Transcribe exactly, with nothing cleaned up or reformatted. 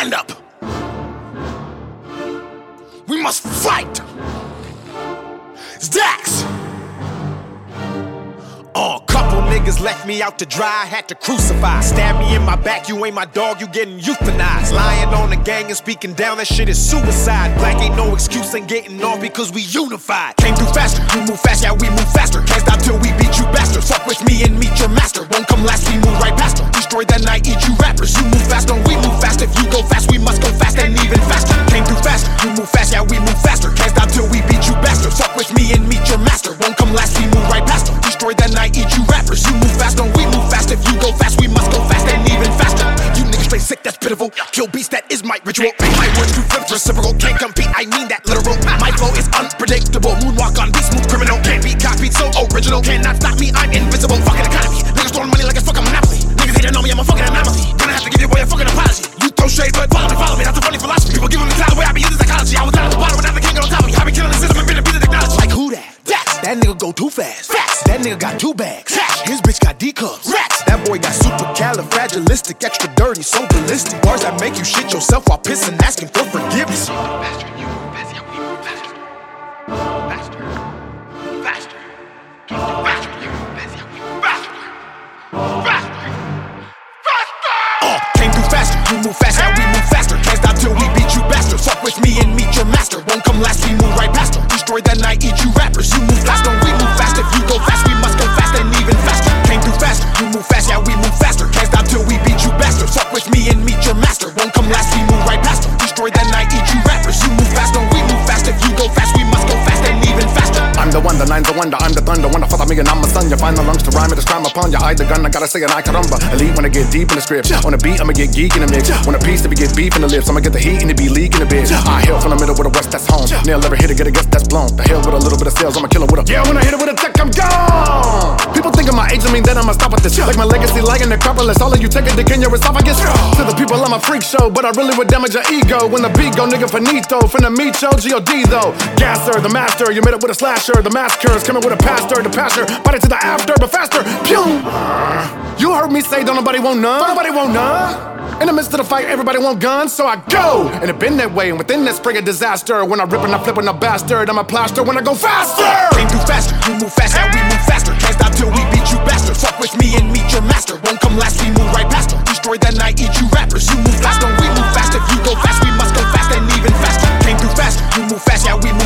stand up. We must fight. It's Dax. Uh, couple niggas left me out to dry, had to crucify. Stab me in my back, you ain't my dog, you getting euthanized. Lying on the gang and speaking down, that shit is suicide. Black ain't no excuse, ain't getting off because we unified. Came through faster, you move fast, yeah we move faster. Can't stop till we beat you bastards. Fuck with me and meet your master. Won't come last, we move right past her. Destroy that night, eat you rappers. You move fast, don't we move fast. If you go fast, we must go fast and even faster. Came through fast, you move fast, yeah we move faster. Can't stop till we beat you bastards. Fuck with me and meet your master. Won't come last, we move right past her. Destroy that night, eat you rappers. You move fast, don't we move fast. If you go fast, we must go fast and even faster. You niggas straight sick, that's pitiful. Kill beats, that is my ritual. My words too flip, reciprocal. Can't compete, I mean that literal. My flow is unpredictable. Moonwalk on beats, smooth criminal. Can't be copied, so original. Cannot stop me, I'm invincible. Fucking economy. Niggas throwing money like it's fucking Monopoly. Niggas hating on me, I'm a fucking anomaly. Gonna have to give your boy a fucking apology. You throw shade, but follow me, follow me. That's a funny philosophy. People giving me time the way I be using psychology. I was down at the bottom, but now the king on top of me. I be killing the system and been a piece of technology. Like who that? Dax. That nigga go too fast. Fast. That nigga got two bags. Cash. His bitch got D-cups. Rats. That boy got supercalifragilistic, extra dirty, so ballistic. Bars that make you shit yourself while pissing, asking for forgiveness. Faster, you move faster, we move faster. Faster. Faster. Faster, you move faster, we move faster. Faster. Faster. Uh, came through faster, you move fast, yeah we move faster. Can't stop till we beat you bastards. Fuck with me and meet your master. Won't come last, we move right past her. Destroy that night, eat you rappers. You move fast, don't we move fast. If you go fast, we must go fast and even faster. Came through faster, you move fast, yeah we move faster. Can't stop till we beat you bastards. Fuck with me and meet your master. Won't come last, we move right past her. Destroy that night, eat you rappers. You move fast, don't we move fast. If you go fast, we must go fast and even faster. I'm the one, the nine's the wonder, I'm the thunder. When I fuck me and I'm a son, you find the lungs to rhyme it, it's crime upon you. I the gun, I gotta say an I caramba. Elite when I get deep in the script. On the beat, I'ma get geek in the mix. When a piece, to be get beef in the lips, I'ma get the heat and it be leaking a bit. I hail from the middle with the west, that's home. Nail every hit, get a guess that's blown. The hell with a little bit of sales, I'ma kill it with a. Yeah, when I hit it with a tech, I'm gone. People think of my age, I mean that I'ma stop with this. Like my legacy, like in the Necropolis. All of you take a dick in your esophagus. To the people, I'm a freak show, but I really would damage your ego. When the beat go, nigga, finito. Finna meet yo, G O D though. Gasser, the master, you made it with a slasher. The massacre is coming with a pastor, the pasture. Bite it to the after, but faster. Pew! You heard me say, don't nobody want none. Don't nobody want none. In the midst of the fight, everybody want guns, so I go. And it been that way, and within that spring of disaster. When I rip and I flip and I bastard, I'm a plaster when I go faster. Came through faster, you move fast, yeah we move faster. Can't stop till we beat you bastards. Fuck with me and meet your master. Won't come last, we move right past her. Destroy that night, eat you rappers. You move fast, don't we move fast. If you go fast, we must go fast and even faster. Came through faster, you move fast, yeah we move